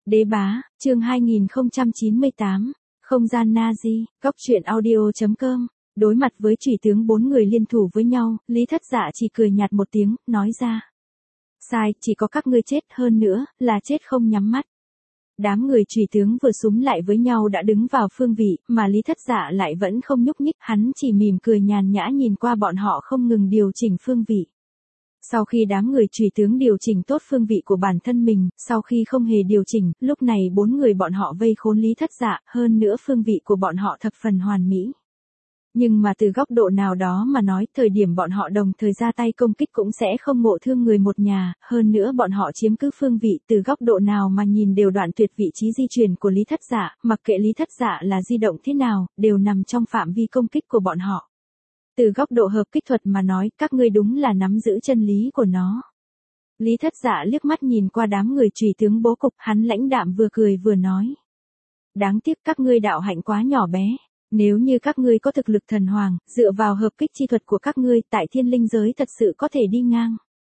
Đế bá, chương 2098, không gian Nazi, góc truyện audio.com. Đối mặt với chủy tướng bốn người liên thủ với nhau, Lý Thất Dạ chỉ cười nhạt một tiếng, nói ra. Sai, chỉ có các ngươi chết, hơn nữa, là chết không nhắm mắt. Đám người chủy tướng vừa xúm lại với nhau đã đứng vào phương vị, mà Lý Thất Dạ lại vẫn không nhúc nhích, hắn chỉ mỉm cười nhàn nhã nhìn qua bọn họ không ngừng điều chỉnh phương vị. Sau khi đám người chủy tướng điều chỉnh tốt phương vị của bản thân mình, sau khi không hề điều chỉnh, lúc này bốn người bọn họ vây khốn Lý Thất Dạ, hơn nữa phương vị của bọn họ thập phần hoàn mỹ. Nhưng mà từ góc độ nào đó mà nói, thời điểm bọn họ đồng thời ra tay công kích cũng sẽ không ngộ thương người một nhà, hơn nữa bọn họ chiếm cứ phương vị, từ góc độ nào mà nhìn đều đoạn tuyệt vị trí di chuyển của Lý Thất Dạ, mặc kệ Lý Thất Dạ là di động thế nào, đều nằm trong phạm vi công kích của bọn họ. Từ góc độ hợp kích thuật mà nói, các ngươi đúng là nắm giữ chân lý của nó. Lý Thất Dạ liếc mắt nhìn qua đám người chủy tướng bố cục, hắn lãnh đạm vừa cười vừa nói. Đáng tiếc các ngươi đạo hạnh quá nhỏ bé. Nếu như các ngươi có thực lực thần hoàng, dựa vào hợp kích chi thuật của các ngươi tại thiên linh giới thật sự có thể đi ngang.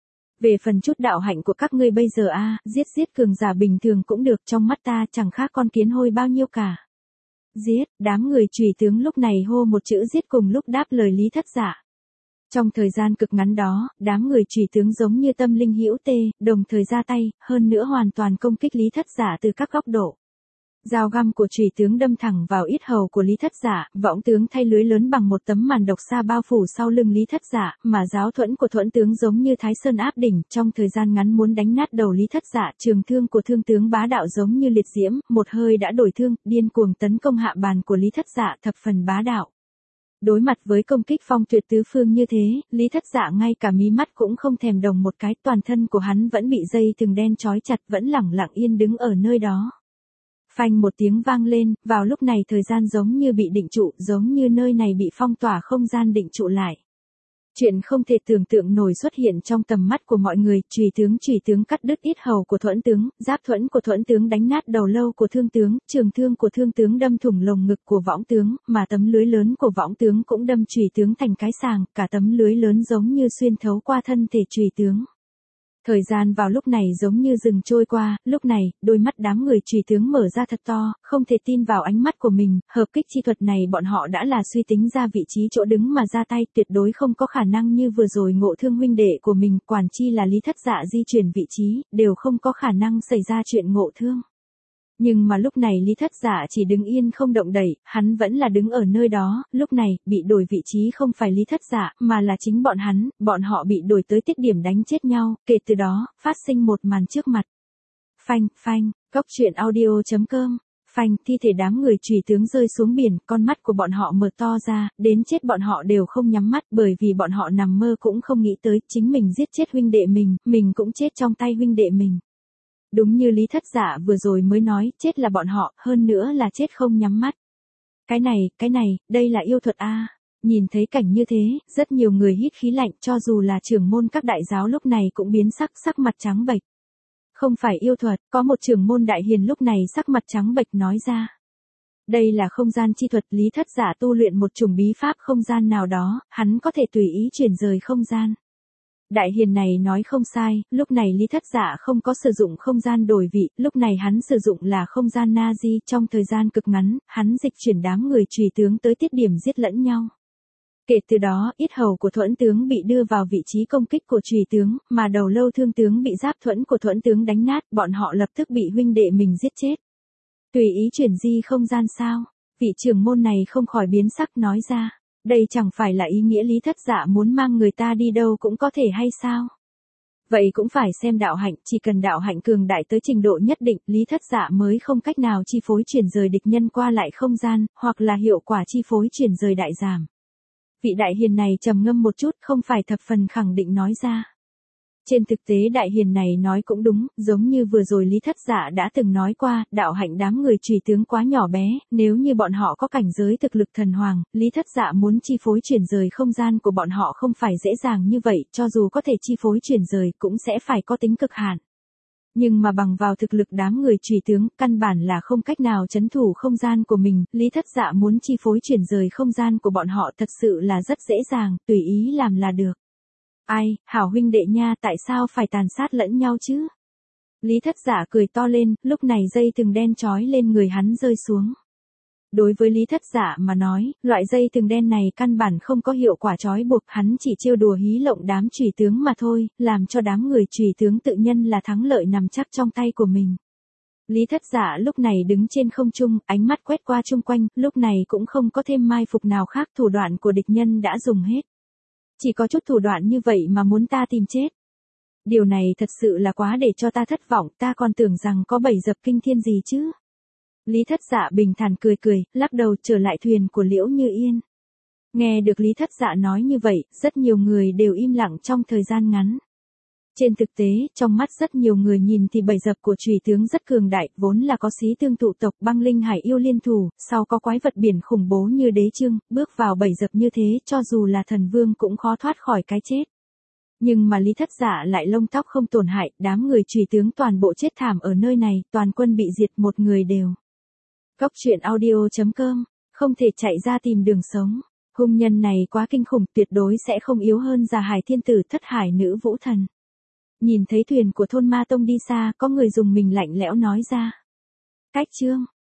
Về phần chút đạo hạnh của các ngươi bây giờ giết cường giả bình thường cũng được, trong mắt ta chẳng khác con kiến hôi bao nhiêu cả. Giết, đám người chủy tướng lúc này hô một chữ giết cùng lúc đáp lời Lý Thất Dạ. Trong thời gian cực ngắn đó, đám người chủy tướng giống như tâm linh hữu tê, đồng thời ra tay, hơn nữa hoàn toàn công kích Lý Thất Dạ từ các góc độ. Dao găm của chủy tướng đâm thẳng vào yết hầu của Lý Thất Dạ, võng tướng thay lưới lớn bằng một tấm màn độc xa bao phủ sau lưng Lý Thất Dạ, mà giáo thuẫn của thuẫn tướng giống như Thái Sơn áp đỉnh, trong thời gian ngắn muốn đánh nát đầu Lý Thất Dạ, trường thương của thương tướng bá đạo giống như liệt diễm, một hơi đã đổi thương, điên cuồng tấn công hạ bàn của Lý Thất Dạ thập phần bá đạo. Đối mặt với công kích phong tuyệt tứ phương như thế, Lý Thất Dạ ngay cả mí mắt cũng không thèm đồng một cái, toàn thân của hắn vẫn bị dây thừng đen trói chặt, vẫn lẳng lặng yên đứng ở nơi đó. Phanh một tiếng vang lên, vào lúc này thời gian giống như bị định trụ, giống như nơi này bị phong tỏa không gian định trụ lại. Chuyện không thể tưởng tượng nổi xuất hiện trong tầm mắt của mọi người, chủy tướng cắt đứt yết hầu của thuẫn tướng, giáp thuẫn của thuẫn tướng đánh nát đầu lâu của thương tướng, trường thương của thương tướng đâm thủng lồng ngực của võng tướng, mà tấm lưới lớn của võng tướng cũng đâm chủy tướng thành cái sàng, cả tấm lưới lớn giống như xuyên thấu qua thân thể chủy tướng. Thời gian vào lúc này giống như rừng trôi qua, lúc này, đôi mắt đám người chủy tướng mở ra thật to, không thể tin vào ánh mắt của mình, hợp kích chi thuật này bọn họ đã là suy tính ra vị trí chỗ đứng mà ra tay, tuyệt đối không có khả năng như vừa rồi ngộ thương huynh đệ của mình, quản chi là Lý Thất Dạ di chuyển vị trí, đều không có khả năng xảy ra chuyện ngộ thương. Nhưng mà lúc này Lý Thất Dạ chỉ đứng yên không động đậy, hắn vẫn là đứng ở nơi đó, lúc này, bị đổi vị trí không phải Lý Thất Dạ, mà là chính bọn họ bị đổi tới tiết điểm đánh chết nhau, kể từ đó, phát sinh một màn trước mặt. Phanh, góc truyện audio.com, phanh, thi thể đám người chủy tướng rơi xuống biển, con mắt của bọn họ mở to ra, đến chết bọn họ đều không nhắm mắt, bởi vì bọn họ nằm mơ cũng không nghĩ tới, chính mình giết chết huynh đệ mình cũng chết trong tay huynh đệ mình. Đúng như Lý Thất Dạ vừa rồi mới nói, chết là bọn họ, hơn nữa là chết không nhắm mắt. Cái này, đây là yêu thuật a. Nhìn thấy cảnh như thế, rất nhiều người hít khí lạnh, cho dù là trưởng môn các đại giáo lúc này cũng biến sắc mặt trắng bệch. Không phải yêu thuật, có một trưởng môn đại hiền lúc này sắc mặt trắng bệch nói ra. Đây là không gian chi thuật, Lý Thất Dạ tu luyện một chủng bí pháp không gian nào đó, hắn có thể tùy ý chuyển rời không gian. Đại hiền này nói không sai, lúc này Lý Thất Dạ không có sử dụng không gian đổi vị, lúc này hắn sử dụng là không gian Nazi, trong thời gian cực ngắn, hắn dịch chuyển đám người chủy tướng tới tiết điểm giết lẫn nhau. Kể từ đó, yết hầu của thuẫn tướng bị đưa vào vị trí công kích của chủy tướng, mà đầu lâu thương tướng bị giáp thuẫn của thuẫn tướng đánh nát, bọn họ lập tức bị huynh đệ mình giết chết. Tùy ý chuyển di không gian sao? Vị trưởng môn này không khỏi biến sắc nói ra. Đây chẳng phải là ý nghĩa Lý Thất Dạ muốn mang người ta đi đâu cũng có thể hay sao? Vậy cũng phải xem đạo hạnh, chỉ cần đạo hạnh cường đại tới trình độ nhất định, Lý Thất Dạ mới không cách nào chi phối chuyển rời địch nhân qua lại không gian, hoặc là hiệu quả chi phối chuyển rời đại giảm. Vị đại hiền này trầm ngâm một chút, không phải thập phần khẳng định nói ra. Trên thực tế đại hiền này nói cũng đúng, giống như vừa rồi Lý Thất Dạ đã từng nói qua, đạo hạnh đám người chủy tướng quá nhỏ bé, nếu như bọn họ có cảnh giới thực lực thần hoàng, Lý Thất Dạ muốn chi phối chuyển rời không gian của bọn họ không phải dễ dàng như vậy, cho dù có thể chi phối chuyển rời cũng sẽ phải có tính cực hạn. Nhưng mà bằng vào thực lực đám người chủy tướng, căn bản là không cách nào trấn thủ không gian của mình, Lý Thất Dạ muốn chi phối chuyển rời không gian của bọn họ thật sự là rất dễ dàng, tùy ý làm là được. Ai, hảo huynh đệ nha, tại sao phải tàn sát lẫn nhau chứ? Lý Thất Dạ cười to lên, lúc này dây thừng đen trói lên người hắn rơi xuống. Đối với Lý Thất Dạ mà nói, loại dây thừng đen này căn bản không có hiệu quả trói buộc, hắn chỉ trêu đùa hí lộng đám chủy tướng mà thôi, làm cho đám người chủy tướng tự nhân là thắng lợi nằm chắc trong tay của mình. Lý Thất Dạ lúc này đứng trên không trung, ánh mắt quét qua chung quanh, lúc này cũng không có thêm mai phục nào khác, thủ đoạn của địch nhân đã dùng hết. Chỉ có chút thủ đoạn như vậy mà muốn ta tìm chết. Điều này thật sự là quá để cho ta thất vọng, ta còn tưởng rằng có bẫy dập kinh thiên gì chứ. Lý Thất Dạ bình thản cười cười, lắc đầu trở lại thuyền của Liễu Như Yên. Nghe được Lý Thất Dạ nói như vậy, rất nhiều người đều im lặng trong thời gian ngắn. Trên thực tế, trong mắt rất nhiều người nhìn thì bẫy dập của chủy tướng rất cường đại, vốn là có xí tương tụ tộc băng linh hải yêu liên thủ, sau có quái vật biển khủng bố như đế trương, bước vào bẫy dập như thế cho dù là thần vương cũng khó thoát khỏi cái chết. Nhưng mà Lý Thất Dạ lại lông tóc không tổn hại, đám người chủy tướng toàn bộ chết thảm ở nơi này, toàn quân bị diệt một người đều. Cốc truyện audio.com, không thể chạy ra tìm đường sống. Hung nhân này quá kinh khủng, tuyệt đối sẽ không yếu hơn Già Hải Thiên Tử Thất Hải Nữ Vũ Thần. Nhìn thấy thuyền của thôn Ma Tông đi xa, có người dùng mình lạnh lẽo nói ra. Cách chương.